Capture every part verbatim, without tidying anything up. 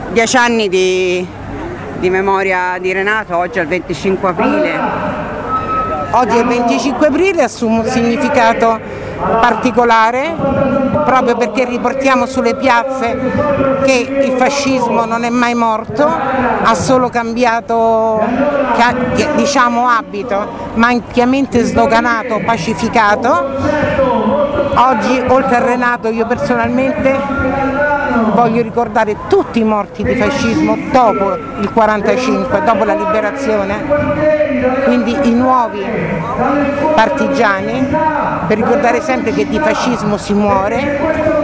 Dieci anni di, di memoria di Renato, oggi è il venticinque aprile. Oggi è il venticinque aprile, assume un significato particolare proprio perché riportiamo sulle piazze che il fascismo non è mai morto, ha solo cambiato diciamo abito, ma ampiamente sdoganato, pacificato. Oggi oltre a Renato io personalmente voglio ricordare tutti i morti di fascismo dopo il quarantacinque, dopo la liberazione, quindi i nuovi partigiani, per ricordare sempre che di fascismo si muore.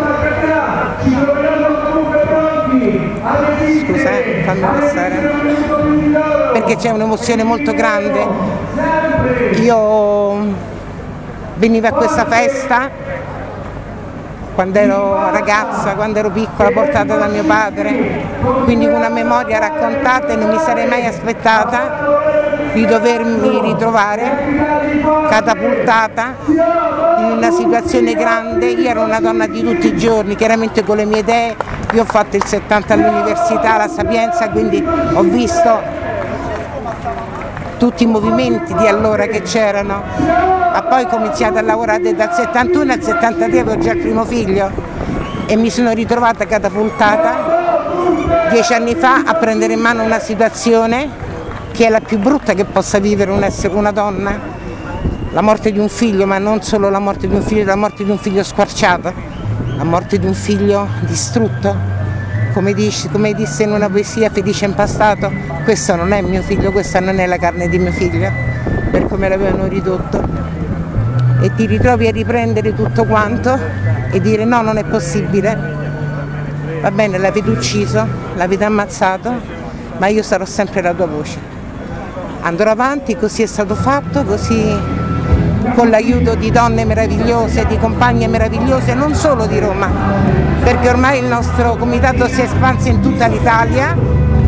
Scusa, eh, fammi passare, perché c'è un'emozione molto grande. Io venivo a questa festa quando ero ragazza, quando ero piccola, portata da mio padre, quindi una memoria raccontata e non mi sarei mai aspettata di dovermi ritrovare catapultata in una situazione grande. Io ero una donna di tutti i giorni, chiaramente con le mie idee, io ho fatto il settanta all'università, la Sapienza, quindi ho visto tutti i movimenti di allora che c'erano, ma poi ho cominciato a lavorare dal settantuno al settantatré, avevo già il primo figlio e mi sono ritrovata catapultata dieci anni fa a prendere in mano una situazione che è la più brutta che possa vivere un essere, una donna, la morte di un figlio, ma non solo la morte di un figlio, la morte di un figlio squarciato, la morte di un figlio distrutto. Come, dice, come disse in una poesia Felice Impastato, questo non è mio figlio, questa non è la carne di mio figlio, per come l'avevano ridotto. E ti ritrovi a riprendere tutto quanto e dire no, non è possibile, va bene, l'avete ucciso, l'avete ammazzato, ma io sarò sempre la tua voce. Andrò avanti, così è stato fatto, così con l'aiuto di donne meravigliose, di compagne meravigliose, non solo di Roma, perché ormai il nostro comitato si è espanso in tutta l'Italia,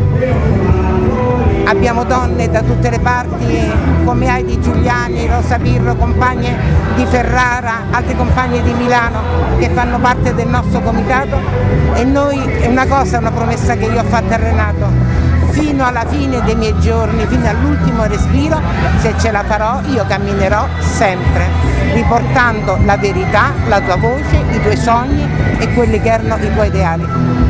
abbiamo donne da tutte le parti come Heidi Giuliani, Rosa Pirro, compagne di Ferrara, altre compagne di Milano che fanno parte del nostro comitato e noi, è una cosa, una promessa che io ho fatto a Renato, fino alla fine dei miei giorni, fino all'ultimo respiro, se ce la farò io camminerò sempre, riportando la verità, la tua voce, i tuoi sogni e quelli che erano i tuoi ideali.